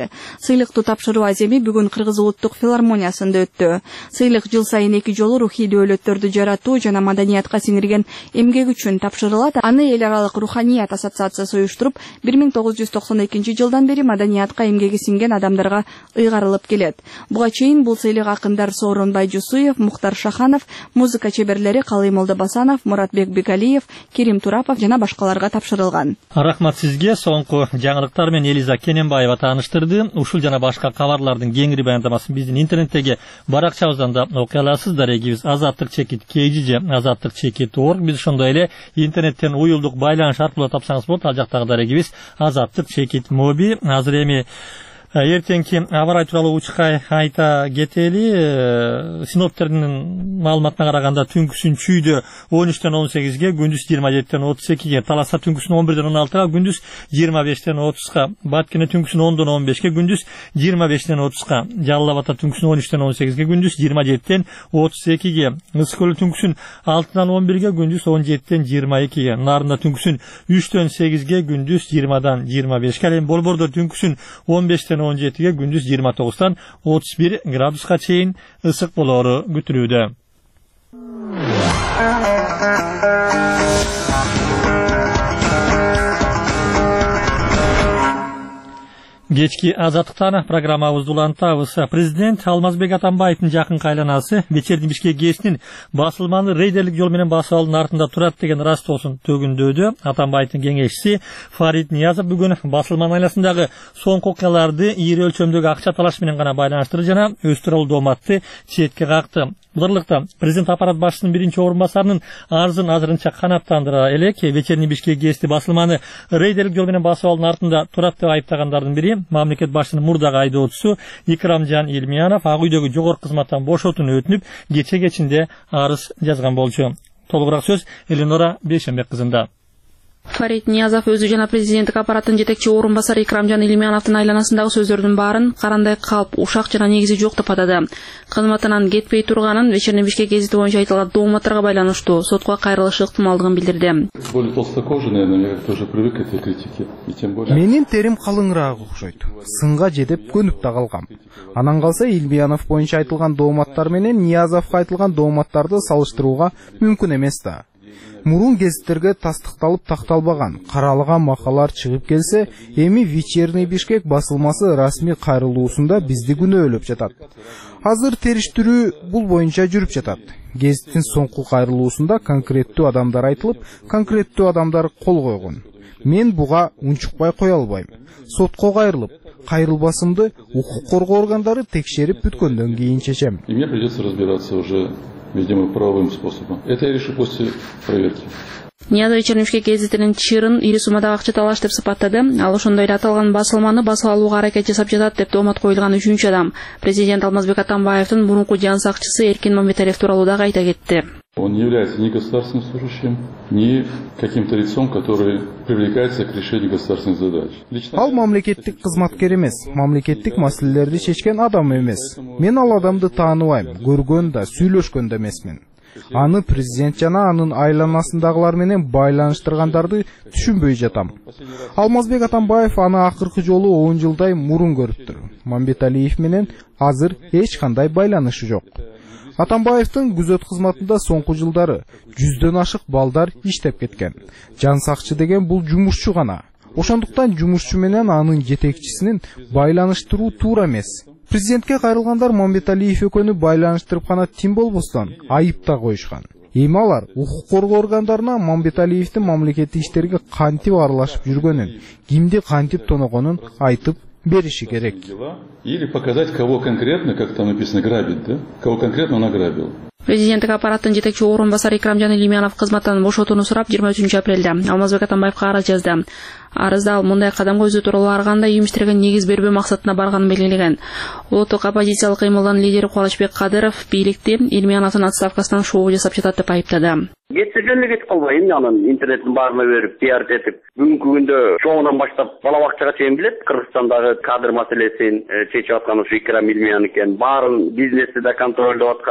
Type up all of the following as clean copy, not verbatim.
Сыйлыктуу тапшыруу аземи бүгүн Кыргыз улуттук филармониясында өттү. Сыйлык жыл сайын 2 жолу рухий дөөлөттөрдү жаратуу жана маданиятка сиңирген эмгек үчүн тапшырылат. Аны эл аралык руханият ассоциациясы уюштуруп, 1992 жылдан бери маданиятка эмгеги сиңген адамдарга ыйгарылып келет. Буга чейин бул сыйлык акындар Сооронбай Жусуев, Мухтар Шаханов, музыка чеберлери Калый Молдобасанов, Муратбек Бекалиев, Керим Турапов жана башкаларга тапшырылган. Рахмат сизге. Соңку жаңылыктар менен Элиза Кененбаева тааныштырды. Ушул жана башка кабарлардын кеңири баяндамасын биздин интернеттеги баракчабыздан да окуй аласыздар. Эгибиз azatlyk.kg, azatlyk.org. Биз ошондой эле интернеттен уюлдук байланыш аркылуу тапсаңыз болот. Ал жактагы эгибиз azatlyk.mobi. Азыр эми эртеңки аба ырайы тууралуу учка айта кетели. Синоптиктердин маалыматына караганда түнкүсүн Чүйдө 13-тен 18ге, күндүз 27-тен 32ге, Таласа түнкүсүн 11-ден 16га, күндүз 25-тен 30га, Баткене түнкүсүн 10-дон 15ге, күндүз 25-тен 30га, Жалал Абадта түнкүсүн 13-тен 18ге, күндүз 27-тен 32ге, Ысык-Көл түнкүсүн 6-дан 11ге, күндүз 17-тен 22ге, Нарында түнкүсүн 3-тен 8ге, күндүз 20-дан 25ге, Борбордо түнкүсүн 15-тен 17ге, күндүз 29-тан 31 градуска чейин ысык болоору күтүлүүдө. Кечки азаттыктан программабызды улантабыз. Президент Алмазбек Атамбаевдин жакын айланасы Вечерний Бишкек гезитинин басылманы рейдерлик жол менен басып алуунун артында турат деген растоосун төгүндөөдө. Атамбаевдин кеңешчиси Фарид Ниязов бүгүн басылман айласындагы соңку окуяларды ийри өлчөмдөгү акча талаш менен гана байланыштырды жана өз тууралуу дооматты четке какты. Буларлыкта президент аппарат башчысынын биринчи орун басарынын арызын азырынча канааттандыра элек. Вечерний Бишкек гезити басылманы рейдерлик жол менен басып алуунун артында турат деп айыптагандардын бири мамлекет башчысынын мурдагы айдоочусу Икрамжан Илмиянов Ак үйдөгү жогорку кызматтан бошотууну өтүнүп, кечинде арыз жазган болчу. Толугураак сөз Эленора Бейшенбек кызында. Фарид Ниязов өзү жана президенттик аппараттын жетекчи орун басары Икрамжан Илмияновдун айланасындагы сөздөрдүн баарын карандай калп, ушак жана негизи жок деп атады. Кызматынан кетпей турганын Вечерний Бишкек гезити боюнча айтылган дооматтарга байланыштуу сотко кайрылышы ыктымалдыгын билдирди. Менин терим калыңыраак окшойт. Сынга жетип көнүп да калгам. Анан калса Илмиянов боюнча айтылган дооматтар менен Ниязовго айтылган дооматтарды салыштырууга мүмкүн эмес да. Мурун гезиттерге тастыкталып такталбаган, каралган макалалар чыгып келсе, эми Вечерний Бишкек басылмасы расмий кайрылуусунда бизди күнөөлөп жатат. Азыр териштирүү бул боюнча жүрүп жатат. Гезиттин соңку кайрылуусунда конкреттүү адамдар айтылып, конкреттүү адамдар кол койгон. Мен буга унчукпай кое албайм. Сотко кайрылып, кайрылбасымды укук коргоо органдары текшерип бүткөндөн кийин чечем. И мне придется разбираться уже, видимо, правовым способом. Это я решу после проверки. Ниязов Вечерний Бишкек гезитинин чырын ири суммадагы акча талаш деп сыпаттады. Ал ошондой эле аталган басылманы басып алууга аракет жасап жатат деп доомат коюлган үчүнчү адам. Президент Алмазбек Атамбаевдин мурунку жан сакчысы Эркин Мамбеталиев тууралуу дагы айта кетти. Он не является ни государственным служащим, ни каким-то лицом, который привлекается к решению государственных задач. Ал мамлекеттик кызматкер эмес, мамлекеттик маселелерди чечкен адам эмес. Мен ал адамды тааныбайм, көргөн да, сүйлөшкөн да эмесмин. Аны президент жана анын айланасындагылар менен байланыштыргандарды түшүнбөй жатам. Алмазбек Атамбаев аны акыркы жолу 10 жылдай мурун көрүптүр. Мамбеталиев менен азыр эч кандай байланышы жок. Атамбаевдин күзөт кызматында соңку жылдары 100дөн ашык балдар иштеп кеткен. Жан сакчы деген бул жумушчу гана. Ошондуктан жумушчу менен анын жетекчисинин байланыштыруу туура эмес. Президентке кайрылгандар Мамбеталиев экөөнү байланыштырып гана тим болбостон айып да коюшкан. Эми алар укук коргоо органдарына Мамбеталиевдин мамлекеттик иштерге кантип аралашып жүргөнүн, кимди кантип тоногонун айтып бериши керек. Или показать, кого конкретно, как там написано, грабит, да? Кого конкретно он ограбил. Президенттик аппараттын жетекчи орун басары Икрамжан Илмиянов кызматтан бошотууну сурап 23 апрелде Алмазбек Атамбаевга арыз жазды. Арызда ал мындай кадамга өзү тууралуу ар кандай үймүштөргө негиз бербөө максатына барганын белгилеген. Улуттук оппозициялык кыймылдын лидери Кубанычбек Кадыров бийликти Илмияновдун отставкасынан шоу жасап жатат деп айыптады. Кетсе жөнүнө кетип калбайм, анан интернеттин баарына берип пиар этип, бүгүнкү күндө чоңунан баштап бала бакчага чейин билет, Кыргызстандагы кадр маселесин чечип аткан ушу Икрам Илмиянов экен. Баарын бизнести да контролдоп аткан,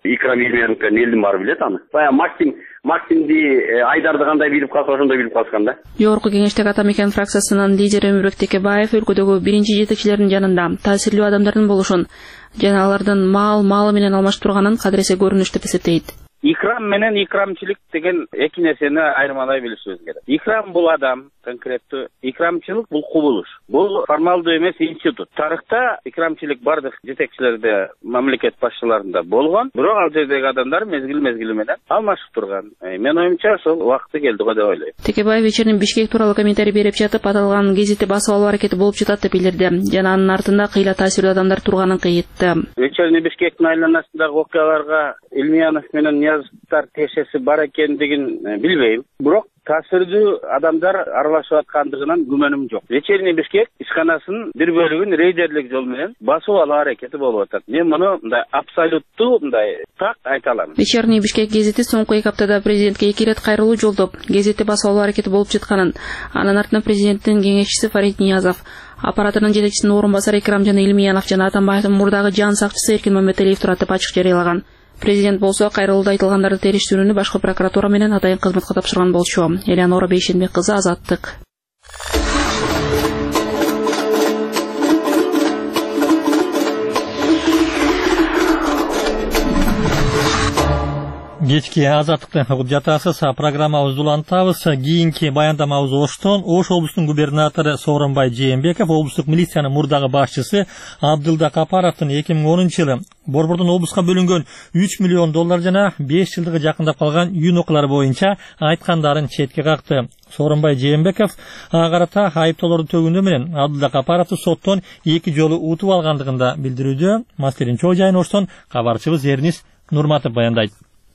Икрам Елменовканы элдин баары билет аны. Баягы Максимди, Айдарды кандай билип калса, ошондой билип калышкан да. Жогорку кеңештеги Атамекен фракциясынын лидери Өмүрбек Текебаев өлкөдөгү биринчи жетекчилердин жанында таасирлүү адамдардын болушун жана алардын малы менен алмашып турганын кадыресе көрүнүш деп эсептейт. Икрам менен икрамчылык деген эки нерсени айырмалай билишибиз керек. Икрам бул адам конкреттүү, икрамчылык бул кубулуш. Бул формалдуу эмес институт. Тарыхта икрамчылык бардык жетекчилерде, мамлекет башчыларында болгон, бирок ал жердеги адамдар мезгил менен алмашып турган. Мен оюмча ошол убакыты келди го деп ойлойм. Текебаев вечеринин Бишкек тууралуу комментарий берип жатып, аталган гезитти басып алуу аракети болуп жатат деп билдирди. Жана анын артында кыйла таасирлүү адамдар турганын кыйытты. Вечеринин Бишкектин айланасындагы окуяларга Илмиянов менен Ниязовдор тиешеси бар экендигин билбейм. Бирок таасирдүү адамдар аралашып аткандыгынан күмөнүм жок. Вечерний Бишкек ишканасынын бир бөлүгүн рейдерлик жол менен басып алуу аракети болуп атат. Мен муну мындай абсолюттуу мындай так айта алам. Вечерний Бишкек гезити соңку 2 аптада президентке 2 рет кайрылуу жолдоп, гезитти басып алуу аракети болуп жатканын, анын артынан президенттин кеңешчиси Фарид Ниязов, аппаратынын жетекчисинин орун басары Икрамжан Илмиянов жана Атамбаевдин мурдагы жан сакчысы Эркин Маммедалиев турат деп ачык жарыялаган. Президент болсо кайрылууда айтылгандарды териштирүүнү башкы прокуратура менен атайын кызматка тапшырган болчу. Элеонора Бейшенбек кызы, Азаттык. Кечки Азаттыктан угуп жатасыз. Программабызды улантабыз. Кийинки баяндамабыз Оштон. Ош облусунун губернатору Сооронбай Жээнбеков, облустук милициянын мурдагы башчысы Абдылда Капаровдун 2010-жылы Борбордон облуска бөлүнгөн $3 миллион жана 5 жылдыгы жакындап калган үйүн окуялары боюнча айткандарын четке какты. Сооронбай Жээнбеков карата айыптоолорду төгүндөө менен Абдылда Капаровду соттон 2 жолу утуп алгандыгында билдирүүдө. Мастерин чоо жайын Оштон кабарчыбыз Эрнис Нурматов баяндайт.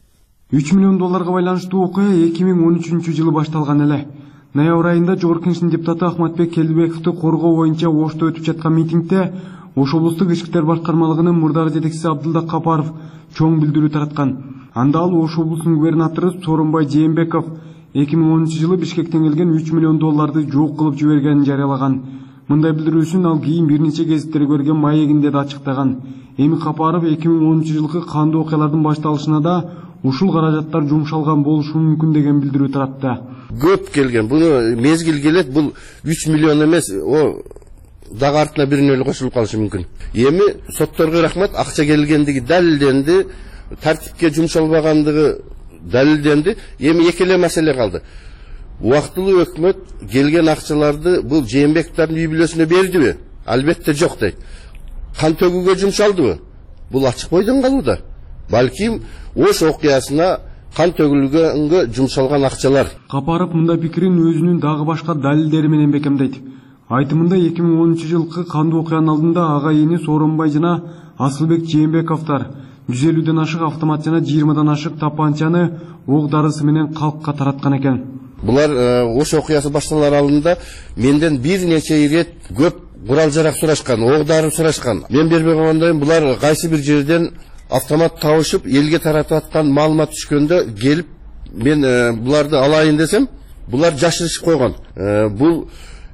$3 миллион байланыштуу окуя 2013-жылы башталган эле. Ноябрь айында Жогорку Кеңештин депутаты Ахматбек Келдибековду коргоо боюнча Ошто өтүп жаткан митингде Ош облустук ички иштер башкармалыгынын мурдагы жетекчиси Абдылда Капаров чоң билдирүү тараткан. Анда ал Ош облусунун губернатору Сооронбай Жээнбеков 2010-жылы Бишкектен келген $3 миллион жок кылып жибергенин жарыялаган. Мындай билдирүүсүн ал кийин бир нече гезиттерге берген маегинде да ачыктаган. Эми Капаров 2010-жылкы кандуу окуялардын башталышына да ушул каражаттар жумшалган болушу мүмкүн деген билдирүү таратты. Көп келген. Буну мезгил келет, бул 3 миллион эмес, о дагы артына биринө эле кошулуп калышы мүмкүн. Эми сотторго рахмат, акча келгендиги далилденди, тартипке жумшалбагандыгы далилденди. Эми экеле маселе калды. Убактылуу өкмөт келген акчаларды бул Жээнбековдун үй бүлөсүнө бердиби? Албетте жок дейт. Кан төгүүгө жумшалдыбы? Бул ачык бойдон калууда. Балким Ош окуясына кан төгүлгөнгө жумшалган акчалар. Капаров мындай пикирин өзүнүн дагы башка далилдери менен бекемдейт. Айтымында 2010-жылкы кандуу окуянын алдында ага эни Сооронбай жана Асылбек Жээнбековдор 150ден ашык автомат жана 20дан ашык тапанчаны ок дарысы менен калкка тараткан экен. Булар Ош окуясы башталар алдында менден бир нече рет көп курал жарак сурашкан, ок дары сурашкан. Мен бербей койгондойм, булар кайсы бир жерден автомат табышып, элге таратып аткан маалымат түшкөндө келип, мен буларды алайын десем, булар жашырышып койгон. Бул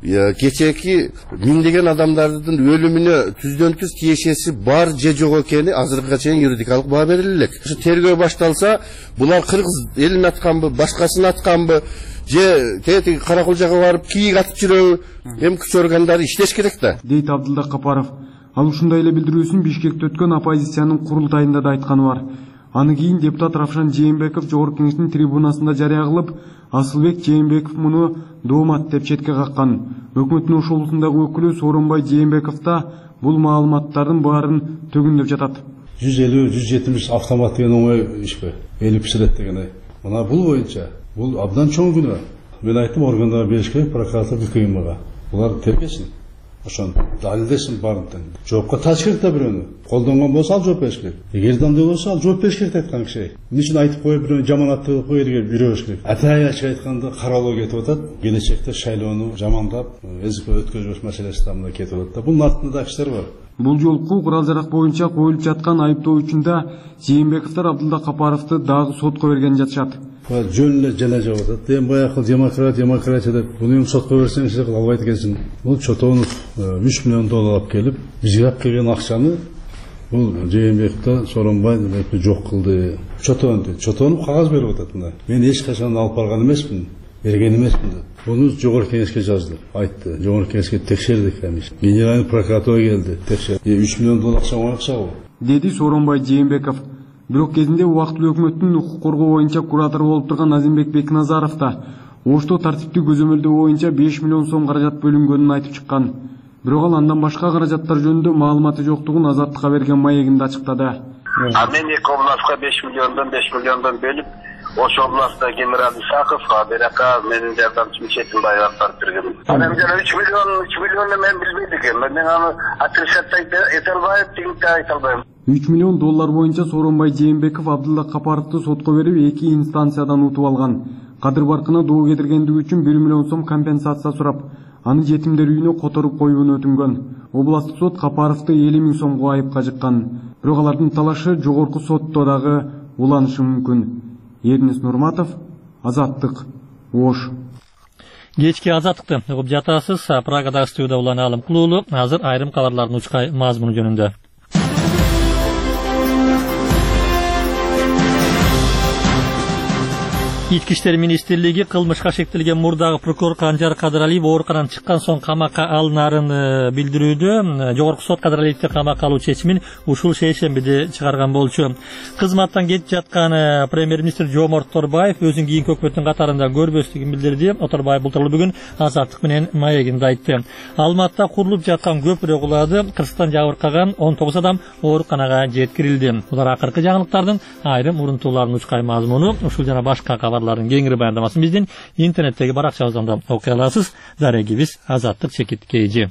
кечээки миңдеген адамдардын өлүмүнө түздөн түз тиешеси бар же жок экени азыркыга чейин юридикалык баа бериле элек. Ушу тергөө башталса, булар кыргыз элин атканбы, башкасын атканбы, же тети Каракулжага барып кийик атып жүрөбү? Эми күч органдары иштеш керек да. Дейт Абдылда Капаров. Ал ушундай эле билдирүүсүн Бишкекте өткөн оппозициянын курултайында да айтканы бар. Аны кийин депутат Равшан Жээнбеков Жогорку Кеңештин трибунасында жарыя кылып, Асылбек Жээнбеков муну доомат деп четке каккан. Өкмөттүн Ош облусундагы өкүлү Сооронбай Жээнбеков да бул маалыматтардын баарын төгүндөп жатат. 150-170 автомат деген оңой ишпи? Элип пиширет деген. Мына бул боюнча бул абдан чоң күнөө. Мен айттым, органдарга бериш керек, прокуратура КМГга. Булар тергесин. Ошон далилдесин баарын. Жоопко тартыш керек да бирөөнү. Колдонгон болсо ал жооп бериш керек. Эгер андай болсо ал жооп бериш керек айткан киши. Эмне үчүн айтып коюп бирөөнү жаманат кылып коюп жүрөбүш керек. Атай ачык айтканда каралуу кетип атат. Келечекте шайлоону жамандап, эзип өткөзбөш маселеси да мына кетип атат да. Бунун артында да кишилер бар. Бул жолку курал жарак боюнча коюлуп жаткан айыптоо үчүндө Жээнбековдор Абдылда Капаровду дагы сотко берген жатышат. Жөн эле жана жок атат. Эми баягы демократия деп буну сотко берсеңиз албайт экенсиң. Бул Чотонов $3 миллион алып келип, бизге алып келген акчаны Бул Жээнбековду Сооронбай жок кылды. Чотонуп кагаз берип атат мына. Мен эч качан алып барган эмесмин, берген эмесмин. Буну жогорку кеңешке жазды, айтты. Жогорку кеңешке текшердик эмес. Генеральный прокуратура келди, текшерди. $3 миллион акча деди Сооронбай Жээнбеков. Бирок кезинде убактылуу өкмөттүн укук коргоо боюнча куратор болуп турган Азимбек Бекназаров да Ошто тартиптүү көзөмөлдөө боюнча 5 миллион сом каражат бөлүнгөнүн айтып чыккан. Бирок ал андан башка каражаттар жөнүндө маалыматы жоктугун Азаттыкка берген маегинде ачыктады. Мен эки областка 5 миллиондон бөлүп, ошол областта генерал Исаков, Берака менин жардамчым Четинбаев барып берген. Анан жана 3 миллионду мен билбейм. Мен аны отрицать эте албайм, тигинти айта албайм. $3 миллион боюнча Сооронбай Жээнбеков Абдулла Капаровду сотко берип, 2 инстанциядан утуп алган. Кадыр баркына доо кетиргендиги үчүн 1 миллион сом компенсация сурап, аны жетимдер үйүнө которуп коюуну өтүнгөн. Областык сот Капаровду 50 000 сомго айыпка жыккан. Бирок алардын талашы жогорку сотто дагы уланышы мүмкүн. Эрнис Нурматов, Азаттык, Ош. Кечки Азаттыкты угуп жатасыз. Прагадагы студияда улан Алым Кулуулу. Азыр айрым кабарлардын учкай мазмуну жөнүндө. Ички иштер министрлиги кылмышка шектелген мурдагы прокурор Канжар Кадыралиев ооруканадан чыккан соң камакка алынаарын билдирүүдө. Жогорку сот Кадыралиевди камакка алуу чечимин ушул шейшембиде чыгарган болчу. Кызматтан кетип жаткан премьер-министр Жомарт Оторбаев өзүн кийинки өкмөттүн катарында көрбөстүгүн билдирди. Оторбаев былтыр бүгүн Азаттык менен маегинде айтты. Алматта курулуп жаткан көпүрө кулады. Кырсыктан жабыркаган 19 адам ооруканага жеткирилди. Булар акыркы жаңылыктардын айрым урунтууларынын учкай мазмуну. Ушул жана башка кабарлардын кеңири баяндамасын биздин интернеттеги баракчабыздан да окуй аласыз. Дарегибиз Азаттык чекит KG.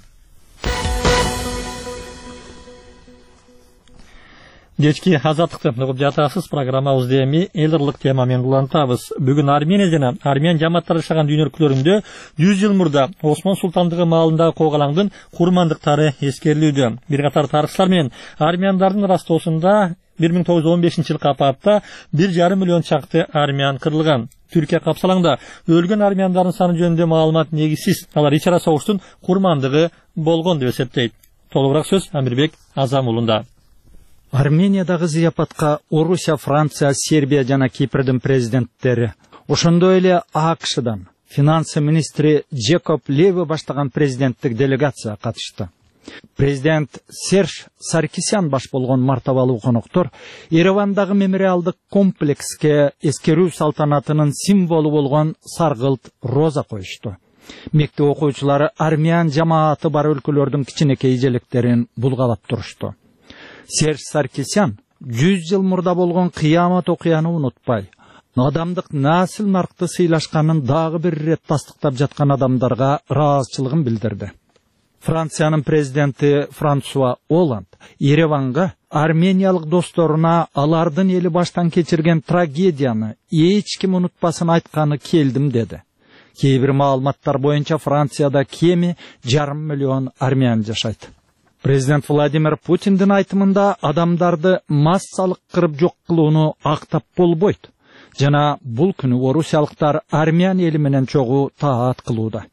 Кечки Азаттыкты угуп жатасыз. Программабызды эми эл ырлык тема менен улантабыз. Бүгүн Армения жана армян жамааттары жашаган дүйнө өлкөлөрүндө 100 жыл мурда Осман султандыгы маалындагы когалаңдын курмандыктары эскерилүүдө. Бир катар тарыхчылар менен армяндардын растоосунда 1915 жылкы апатта 1,5 миллион чакты армян кырылган. Түркия капсалаңда өлгөн армяндардын саны жөнүндө маалымат негизсиз. Алар ич ара согуштун курмандыгы болгон деп эсептейт. Толугураак сөз Амирбек Азам уулунда. Армениядагы зыяпатка Орусия, Франция, Сербия жана Кипрдин президенттери, ошондой эле АКШдан финансы министри Джекоб Леви баштаган президенттик делегация катышты. Президент Серж Саркисян баш болгон мартабалуу коноктор Еревандагы мемориалдык комплекске эскерүү салтанатынын символу болгон саргылт роза коюшту. Мектеп окуучулары армян жамааты бар өлкөлөрдүн кичинекей эжелектерин булгалап турушту. Серж Саркисян 100 жыл мурда болгон кыямат окуяны унутпай, адамдык насыл наркты сыйлашканын дагы бир ирет тастыктап жаткан адамдарга ыраазычылыгын билдирди. Франциянын президенти Франсуа Оланд Ереванга армениялык досторуна алардын эли баштан кечирген трагедияны эч ким унутпасын айтканы келдим деди. Кээ бир маалыматтар боюнча Францияда кеми 1,5 миллион армян жашайт. Президент Владимир Путиндин айтымында адамдарды массалык кырып жок кылууну актап болбойт. Жана бул күнү орусиялыктар армян эли менен чогуу таат кылууда.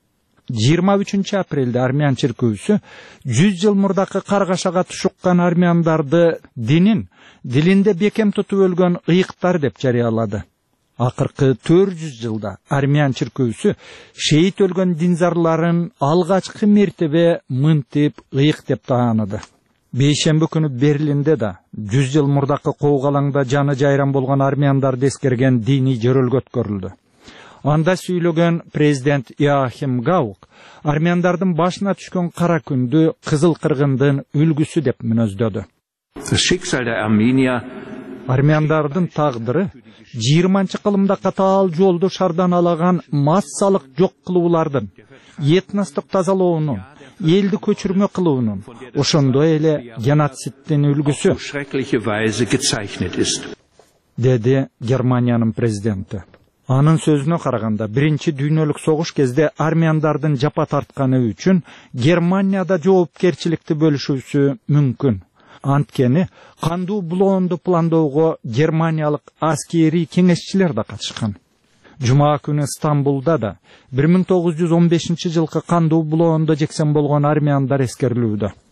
23 апрелде армян чиркөөсү 100 жыл мурдакы каргашага тушуккан армяндарды динин, дилинде бекем тутуп өлгөн ыйыктар деп жарыялады. Акыркы 400 жылда армян чиркөөсү шейит өлгөн динзарларын алгачкы мертебе мынтип ыйык деп тааныды. Бейшемби күнү Берлинде да 100 жыл мурдакы когалаңда жаны жайран болгон армяндарды эскерген диний жөрөлгө өткөрүлдү. Анда сүйлөгөн президент Иоахим Гаук армяндардын башына түшкөн кара күндү кызыл кыргындын үлгүсү деп мүнөздөдү. Армяндардын тагдыры 20-кылымда катаал жолду шардан алаган массалык жок кылуулардын, этностук тазалоонун, элди көчүрмө кылуунун, ошондой эле геноцидтин үлгүсү, деди Германиянын президенти. Анын сөзүнө караганда, биринчи дүйнөлүк согуш кезде армяндардын жапа тартканы үчүн Германияда жоопкерчиликти бөлүшүүсү мүмкүн. Анткени кандуу булоонду пландоого германиялык аскери кеңешчилер да катышкан. Жума күнү Стамбулда да 1915 жылкы кандуу булоондо жексен болгон армяндар эскерилүүдө.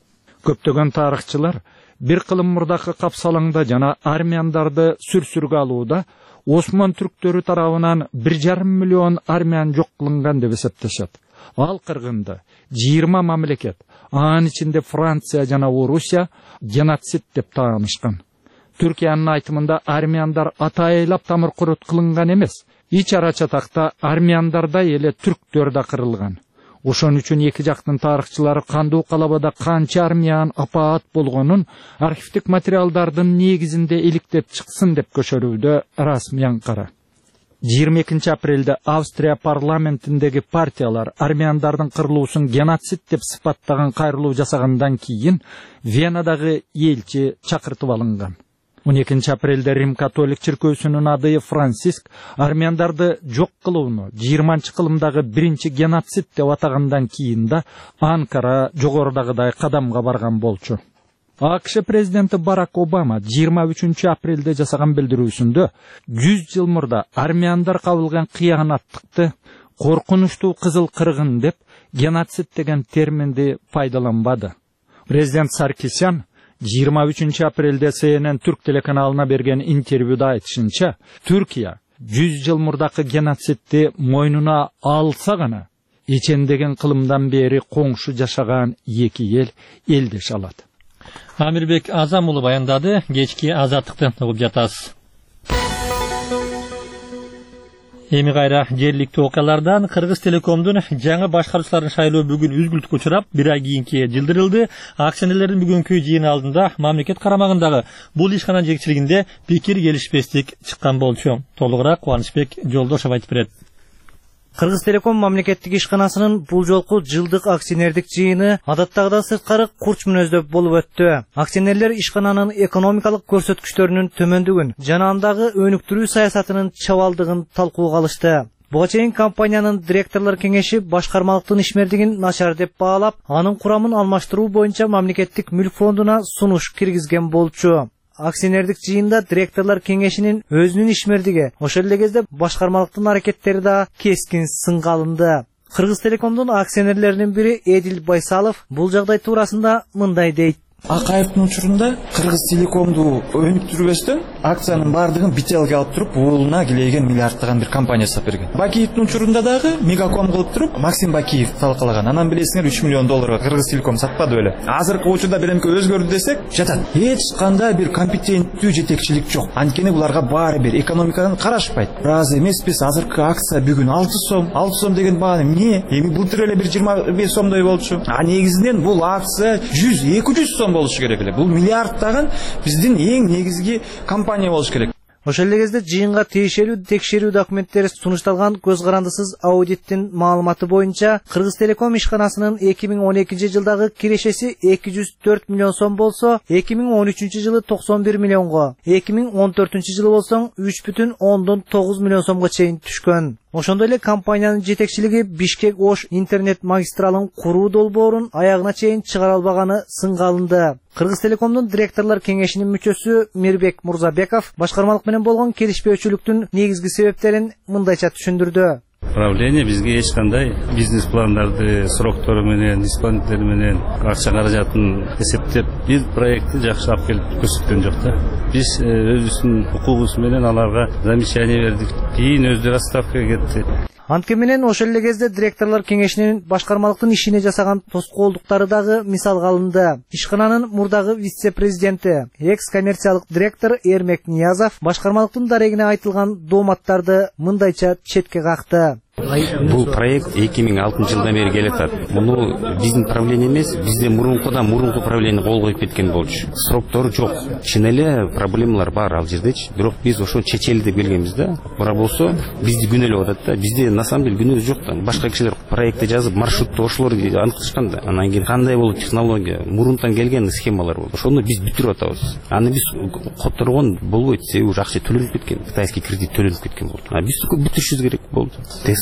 Көптөгөн тарыхчылар бир кылым мурдакы капсалаңда жана армяндарды сүрсүргө алууда Осман түрктөрү тарабынан 1,5 миллион армян жок кылынган деп эсептешет. Ал кыргында 20 мамлекет, анын ичинде Франция жана Орусия геноцид деп таанышкан. Түркиянын айтымында армяндар атайылап тамыр курут кылынган эмес. Ич ара чатакта армяндарда эле түрктөр да кырылган. Ошон үчүн эки жактын тарыхчылары кандуу калабада канча армян апаат болгонун архивдик материалдардын негизинде иликтеп чыксын деп көчөрүүдө расмий аңкара. 22 апрелде Австрия парламентиндеги партиялар армяндардын кырылуусун геноцид деп сыпаттаган кайрылуу жасагандан кийин Венадагы элчи чакыртып алынган. 12 апрелде Рим католик чиркөөсүнүн адайы Франциск армяндарды жок кылууну 20-кылымдагы биринчи геноцид деп атагандан кийин да Анкара жогорудагыдай кадамга барган болчу. АКШ президенти Барак Обама 23 апрелде жасаган билдирүүсүндө 100 жыл мурда армяндар кабылган кыянаттыкты коркунучтуу кызыл кыргын деп геноцид деген терминди пайдаланбады. Президент Саркисян 23 апрелде CNN Түрк телеканалына берген интервьюда айтышынча, Түркия 100 жыл мурдакы геноцидти мойнуна алса гана ичендеген кылымдан бери коңшу жашаган эки эл элдеш алат. Амирбек Азам уулу баяндады. Кечки азаттыкты угуп жатасыз. Эми кайра жергиликтүү окуялардан Кыргыз Телекомдун жаңы башкаруучуларын шайлоо бүгүн үзгүлтүккө учурап, бир ай кийинки жылдырылды. Акционерлердин бүгүнкү жыйын алдында мамлекет карамагындагы бул ишкананын жетекчилигинде пикир келишпестик чыккан болчу. Толугураак Кубанычбек Жолдошов айтып берет. Кыргыз Телеком мамлекеттик ишканасынын бул жолку жылдык акционердик жыйыны адаттагыдан сырткары курч мүнөздөп болуп өттү. Акционерлер ишкананын экономикалык көрсөткүчтөрүнүн төмөндүгүн жана андагы өнүктүрүү саясатынын чабалдыгын талкууга алышты. Буга чейин компаниянын директорлор кеңеши башкармалыктын ишмердигин начар деп баалап, анын курамын алмаштыруу боюнча мамлекеттик мүлк фондуна сунуш киргизген болчу. Акционердик жыйында директорлор кеңешинин өзүнүн ишмердиги, ошол эле кезде башкармалыктын аракеттери да кескин сынга алынды. Кыргыз Телекомдун акционерлеринин бири Эдил Байсалов бул жагдай туурасында мындай дейт. Акаевдин учурунда Кыргыз Телекомду өнүктүрбөстөн акциянын бардыгын бителге алып туруп, уулуна келеген миллиардтаган бир компания жасап берген. Бакиевдин учурунда дагы Мегаком кылып туруп, Максим Бакиев талкалаган. Анан билесиңер 3 миллион долларга Кыргыз Телеком сатпады беле. Азыркы учурда биремке өзгөрдү десек, жатат. Эч кандай бир компетенттүү жетекчилик жок. Анткени буларга баары бир экономикадан карашпайт. Раз эмеспиз, азыркы акция бүгүн 6 сом. 6 сом деген бааны эмне? Эми былтыр эле бир 25 сомдой болчу. А негизинен бул акция 100-200 сом болушу керек эле. Бул миллиардтаган биздин эң негизги компания болуш керек. Ошол эле кезде жыйынга тиешелүү текшерүү документтери сунушталган көз карандысыз аудиттин маалыматы боюнча Кыргыз Телеком ишканасынын 2012 жылдагы кирешеси 204 миллион сом болсо, 2013 жылы 91 миллионго, 2014 жылы болсоң 3,9 миллион сомго чейин түшкөн. Ошондой эле компаниянын жетекчилиги Бишкек-Ош интернет магистралын куруу долбоорун аягына чейин чыгара албаганы сынга алынды. Кыргыз Телекомдун директорлор кеңешинин мүчөсү Мирбек Мурзабеков башкармалык менен болгон келишпөөчүлүктүн негизги себептерин мындайча түшүндүрдү. Правление бизге эч кандай бизнес пландарды, сроктору менен, исполнитель менен акча каражатын эсептеп, бир проектти жакшы алып келип көрсөткөн жок да. Биз өзүбүздүн укугубуз менен аларга замечание бердик. Кийин өздөрү отставкага кетти. Анткени менен ошол эле кезде директорлор кеңешинин башкармалыктын ишине жасаган тоскоолдуктары дагы мисалга алынды. Ишкананын мурдагы вице-президенти, экс-коммерциялык директор Эрмек Ниязов башкармалыктын дарегине айтылган дооматтарды мындайча четке какты. Бул проект 2006 жылдан бери келатат. Муну биздин правление эмес, бизде мурунку правление кол коюп кеткен болчу. Сроктору жок. Чын эле проблемалар бар ал жердечи. Бирок биз ошону чечели деп келгенбиз да. Бара болсо бизди күнөөлөп атат да. Бизде на самом деле күнөө жок да. Башка кишилер проектти жазып, маршрутты ошолор аныкташкан да. Анан кийин кандай болуп технология, мурунтан келген схемалар болду. Ошону биз бүтүрүп атабыз. Аны биз которгон болбойт. Себеби уже акча төлөнүп кеткен. Кытайский кредит төлөнүп кеткен болду. А биз бүтүрүшүбүз керек болду.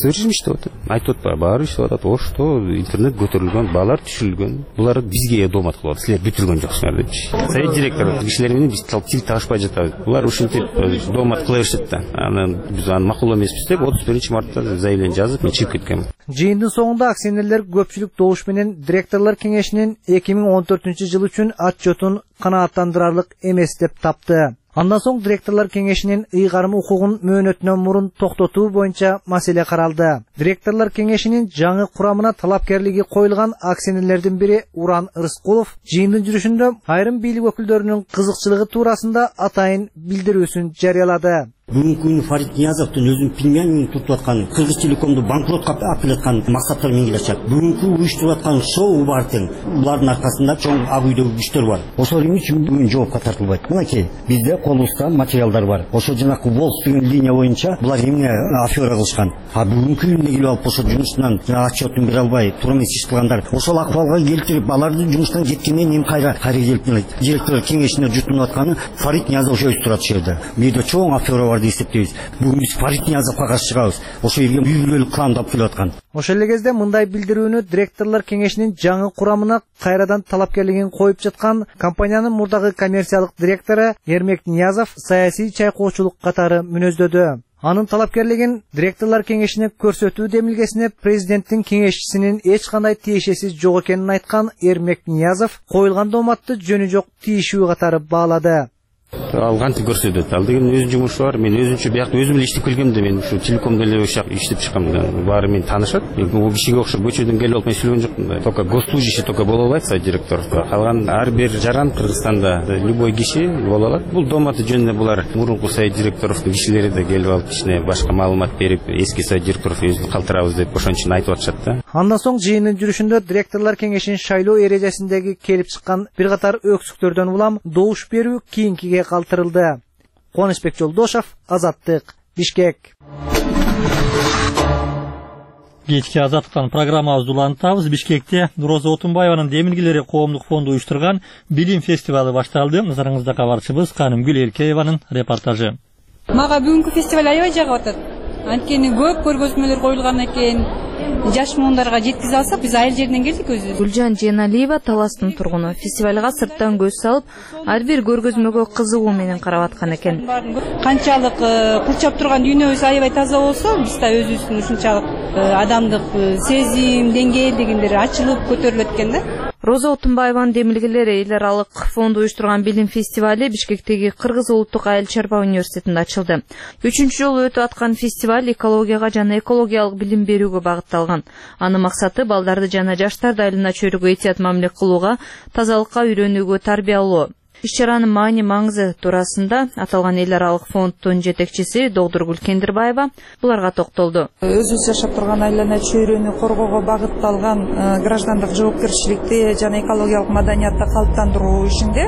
Все режим иштеп атат. Айтып атпайбы, баары иштеп атат. Ошто интернет көтөрүлгөн, баалар түшүрүлгөн. Булар бизге доомат кылып атат. Силер бүтүргөн жоксуңар депчи. Совет директору кишилер менен биз тил табышпай жатабыз. Булар ушинтип доомат кыла беришет да. Анан биз аны макул эмеспиз деп 31-мартта заявление жазып мен чыгып кеткем. Жыйындын соңунда акционерлер көпчүлүк добуш менен директорлор кеңешинин 2014-жылы үчүн отчетун канааттандырарлык эмес деп тапты. Андан соң директорлор кеңешинин ыйгарым укугун мөөнөтүнөн мурун токтотуу боюнча маселе каралды. Директорлор кеңешинин жаңы курамына талапкерлиги коюлган акционерлердин бири Уран Рыскулов жыйындын жүрүшүндө айрым бийлик өкүлдөрүнүн кызыкчылыгы туурасында атайын билдирүүсүн жарыялады. Бүгүнкү күнү Фарид Ниязовдун өзүнүн пилмянин туртуп аткан, Кыргыз Телекомду банкротко алып келаткан максаттар менен келишет. Бүгүнкү уюштуруп аткан шоу бар тең. Булардын аркасында чоң ак үйдөгү күчтөр бар. Ошол үчүн бүгүн жоопко тартылбайт. Мынакей, бизде колубузда материалдар бар. Ошо жанакы Волс деген линия боюнча булар эмне афера кылышкан. А бүгүнкү күндө келип алып ошо жумушунан отчетун бере албай, туура эмес иш кылгандар. Ошол акыбалга келтирип, алардын жумуштан жеткенден эми кайра келип директорлор кеңешине жутунуп атканы Фарид Ниязов ошо өз турат жерде. Бизде чоң афера бар эсептейбиз. Бүгүн биз Фарид Ниязовго каршы чыгабыз. Ошо жерге үйгөлүк кламдап келип аткан. Ошол эле кезде мындай билдирүүнү директорлор кеңешинин жаңы курамына кайрадан талапкерлигин коюп жаткан компаниянын мурдагы коммерциялык директору Эрмек Ниязов саясий чайкоочулук катары мүнөздөдү. Анын талапкерлигин директорлор кеңешине көрсөтүү демилгесине президенттин кеңешчисинин эч кандай тиешеси жок экенин айткан Эрмек Ниязов коюлган дооматты жөнү жок тийишүү катары баалады. Ал кантип көрсөтөт? Ал деген өзүнүн жумушу бар. Мен өзүнчө биякта өзүм эле иштеп келгем да, мен ушу телекомдо эле иштеп чыккам да. Баары мени таанышат. Бул кишиге окшоп көчөдөн келип алып мен сүйлөгөн жокмун да. Только госслужащий только боло алат, сайт директор. Калган ар бир жаран Кыргызстанда любой киши боло алат. Бул дооматы жөнүндө булар мурунку сайт директордун кишилери да келип алып кичине башка маалымат берип, эски сайт директоров өзүн калтырабыз деп ошон үчүн айтып атышат да. Андан соң жыйындын жүрүшүндө директорлор кеңешинин шайлоо эрежесиндеги келип чыккан бир катар өксүктөрдөн улам добуш берүү кийинкиге калтырылды. Кубанычбек Жолдошев, Азаттык, Бишкек. Кечки Азаттыктан программабызды улантабыз. Бишкекте Роза Отунбаеванын Демилгелери коомдук фонду уюштурган билим фестивалы башталды. Назарыңызда кабарчыбыз Канымгүл Эркееванын репортажы. Мага бүгүнкү фестиваль аябай жагып атат. Анткени көп көргөзмөлөр коюлган экен. Жаш муундарга жеткизе алсак, биз айыл жеринен келдик өзүбүз. Гүлжан Женалиева Таластын тургуну. Фестивалга сырттан көз салып, ар бир көргөзмөгө кызыгуу менен карап аткан экен. Канчалык курчап турган дүйнөбүз аябай таза болсо, биз да өзүбүздүн ушунчалык адамдык сезим деңгээлдигиндер ачылып көтөрүлөт экен да. Роза Отунбаеванын Демилгелери эл аралык фонду уюштурган билим фестивали Бишкектеги Кыргыз улуттук айыл чарба университетинде ачылды. 3-чү жолу өтүп аткан фестиваль экологияга жана экологиялык билим берүүгө багытталган. Анын максаты балдарды жана жаштарды айылына чөйрөгө этият мамиле кылууга, тазалыкка үйрөнүүгө тарбиялоо. Иш-чаранын маани маңызы туурасында аталган эл аралык фонддун жетекчиси Догдургүл Кендирбаева буларга токтолду. Өзүбүз жашап турган айлана чөйрөнү коргоого багытталган граждандык жоопкерчиликти жана экологиялык маданиятты калыптандыруу ишинде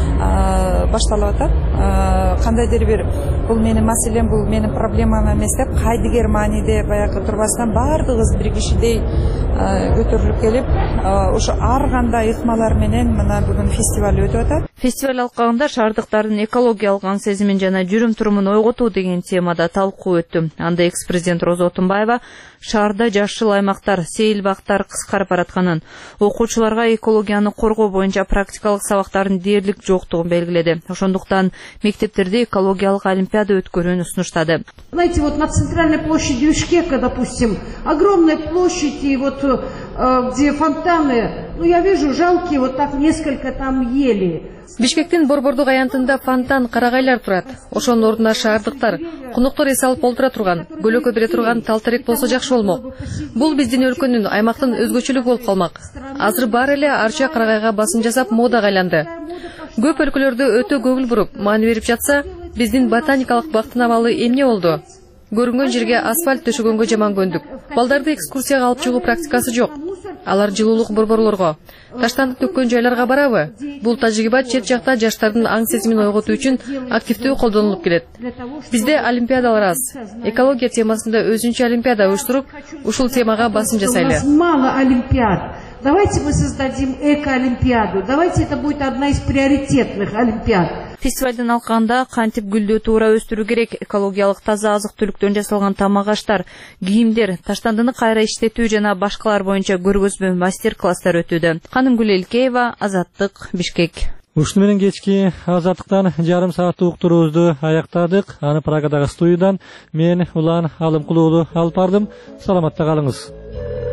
башталып атат. Кандайдыр бир бул менин маселем, бул менин проблемам эмес деп кайдыгер мааниде баягы турбастан баардыгыбыз бир кишидей көтөрүлүп келип, ошо ар кандай ыкмалар менен мына бүгүн фестиваль өтүп атат. Фестиваль алкагында шаардыктардын экологиялык аң сезимин жана жүрүм-турумун ойготуу деген темада талкуу өттү. Анда экс-президент Роза Отунбаева шаарда жашыл аймактар, сейил бактар кыскарып баратканын, окуучуларга экологияны коргоо боюнча практикалык сабактардын дээрлик жоктугун белгиледи. Ошондуктан мектептерде экологиялык олимпиада өткөрүүнү сунуштады. Знаете, вот на центральной площади Бишкека, допустим, огромная площадь, и вот где фонтаны, ну я вижу жалкие вот так несколько там ели. Бишкектин борбордук аянтында фонтан, карагайлар турат. Ошонун ордуна шаардыктар, конуктор эс алып олтура турган, көлөкө бере турган тал-терек болсо жакшы болмок. Бул биздин өлкөнүн, аймактын өзгөчөлүгү болуп калмак. Азыр баары эле арча карагайга басым жасап модага айланды. Көп өлкөлөрдө өтө көңүл буруп, маани берип жатса, биздин ботаникалык бактын абалы эмне болду? Көрүнгөн жерге асфальт төшөгөнгө жаман көндүк. Балдарды экскурсияга алып чыгуу практикасы жок. Алар жылуулук борборлорго, таштандык төккөн жайларга барабы? Бул тажрыйба чет жакта жаштардын аң сезимин ойготуу үчүн активдүү колдонулуп келет. Бизде олимпиадалар аз. Экология темасында өзүнчө олимпиада уюштуруп, ушул темага басым жасайлы. Мало олимпиад. Давайте мы создадим эко-олимпиаду. Давайте это будет одна из приоритетных олимпиад. Фестивалдын алкагында кантип гүлдү туура өстүрүү керек, экологиялык таза азык-түлүктөн жасалган тамак аштар, кийимдер, таштандыны кайра иштетүү жана башкалар боюнча көргөзмө мастер-класстар өтүүдө. Канымгүл Элкеева, Азаттык, Бишкек. Ушуну менен кечки Азаттыктан жарым сааттык уктуруубузду аяктадык. Аны Прагадагы студиядан мен Улан Алымкулуулу алып бардым. Саламатта калыңыз.